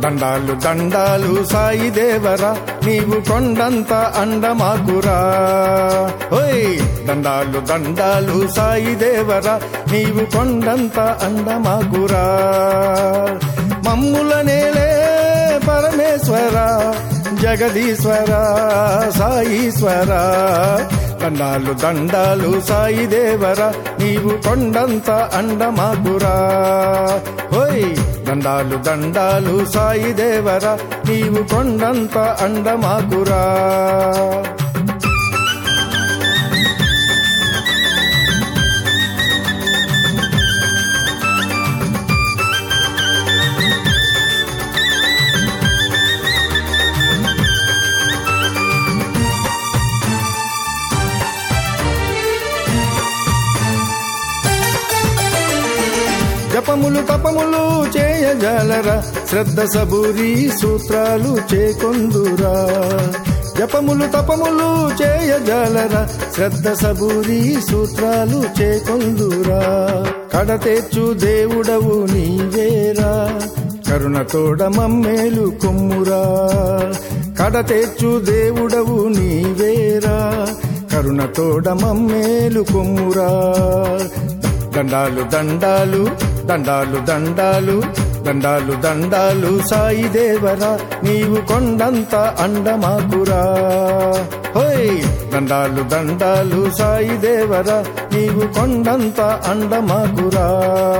దండాలు దండాలు సాయి దేవరా నీవు కొండంత అండమాకురా. ఓయ్ దండాలు దండాలు సాయి దేవరా నీవు కొండంత అండమాకురా. మమ్ముల నేలే పరమేశ్వర జగదీశ్వర సాయీశ్వర. దండాలు దండాలు సాయి దేవరా నీవు కొండంత అండమాకురా. హోయ్ దండాలు దండాలు సాయి దేవరా నీవు కొండంత అండమాకురా. జపములు తపములు చేయజాలరా శ్రద్ధ సబూరి సూత్రాలు చేకొందురా. జపములు తపములు చేయజాలరా శ్రద్ధ సబూరి సూత్రాలు చేకొందురా. కడతేచ్చు దేవుడవు నీవేరా కరుణతోడ మమ్మేలు కొమ్మురా. కడతేచ్చు దేవుడవు నీవేరా కరుణతోడ మమ్మేలు కొమ్మురా. దండాలు దండాలు దండాలు దండాలు దండాలు దండాలు సాయి దేవరా నీవు కొండంత అండమాకురా. హోయ్ దండాలు దండాలు సాయి దేవరా నీవు కొండంత అండమాకురా.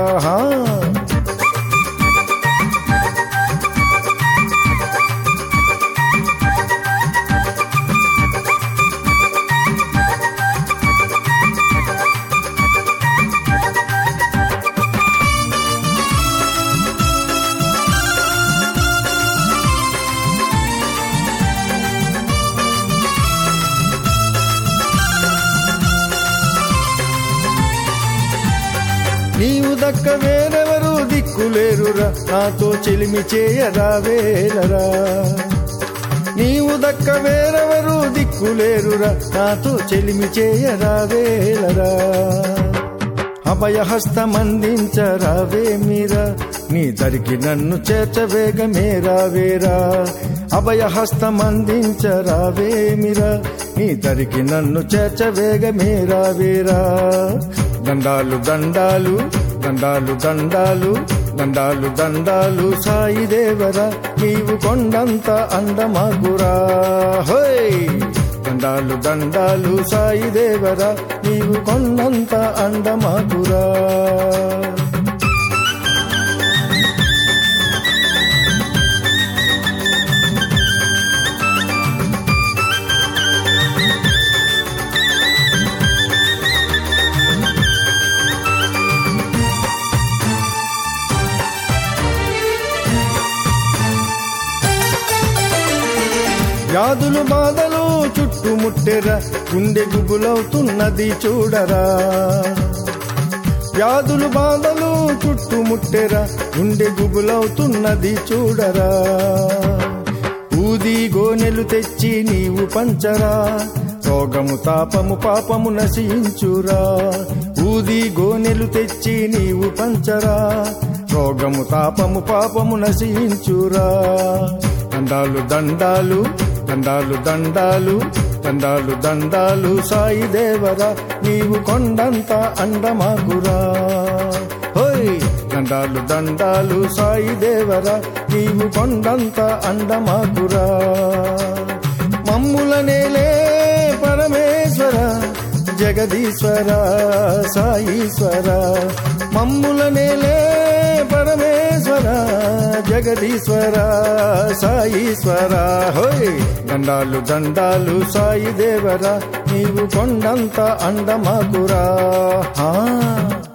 నీవు దక్క వేరెవరు దిక్కులేరురా నాతో చెలిమి చేయరావేలరా. నీవు దక్క వేరెవరు దిక్కులేరురా నాతో చెలిమి చేయరావేలరా. అభయహస్తమందించరావేమిరా నీ దరికి నన్ను చేర్చవేగమేరావేరా. అభయహస్తమందించరావేమిరా నీ దరికి నన్ను చేర్చవేగమేరావేరా. దండాలు దండాలు దండాలు దండాలు దండాలు దండాలు సాయి దేవరా నీవు కొండంత అండమాకురా. హోయ్ దండాలు దండాలు సాయి దేవరా నీవు కొండంత అండమాకురా. వ్యాధులు బాధలు చుట్టుముట్టెరా గుండె గుబులవుతున్నది చూడరా. వ్యాధులు బాధలు చుట్టుముట్టెరా గుండె గుబులవుతున్నది చూడరా. ఊది గోనెలు తెచ్చి నీవు పంచరా రోగము తాపము పాపము నశించురా. ఊది గోనెలు తెచ్చి నీవు పంచరా రోగము తాపము పాపము నశించురా. దండాలు దండాలు దండాలు దండాలు దండాలు దండాలు సాయి దేవరా నీవు కొండంత అండమాకురా. హోయ్ దండాలు దండాలు సాయి దేవరా నీవు కొండంత అండమాకురా. మమ్ముల నేలే పరమేశ్వర జగదీశ్వర సాయీశ్వర. మమ్ముల నేలే పరమేశ్వర జగదీశ్వర సాయీశ్వర. హోయ్ దండాలు దండాలు సాయి దేవరా నీవు కొండంత అండమాకురా.